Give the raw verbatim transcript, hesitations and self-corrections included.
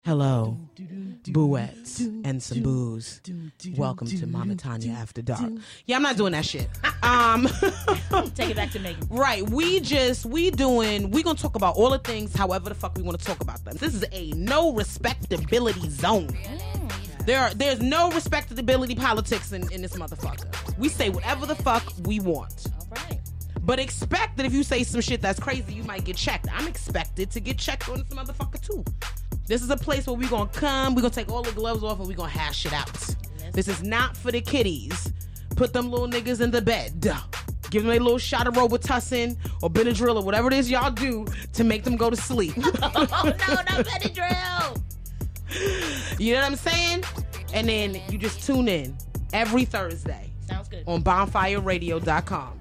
Hello, booettes and some booze. Welcome to Mama Tanya After Dark. Yeah, I'm not doing that shit. Um, Take it back to Megan. Right, we just, we doing, we gonna talk about all the things however the fuck we want to talk about them. This is a no respectability zone. There are, there's no respectability politics in, in this motherfucker. We say whatever the fuck we want. All right. But expect that if you say some shit that's crazy, you might get checked. I'm expected to get checked on this motherfucker too. This is a place where we're going to come, we're going to take all the gloves off, and we're going to hash it out. Yes. This is not for the kiddies. Put them little niggas in the bed. Give them a little shot of Robitussin or Benadryl or whatever it is y'all do to make them go to sleep. Oh, no, not Benadryl. You know what I'm saying? And then you just tune in every Thursday. Sounds good. On bonfire radio dot com.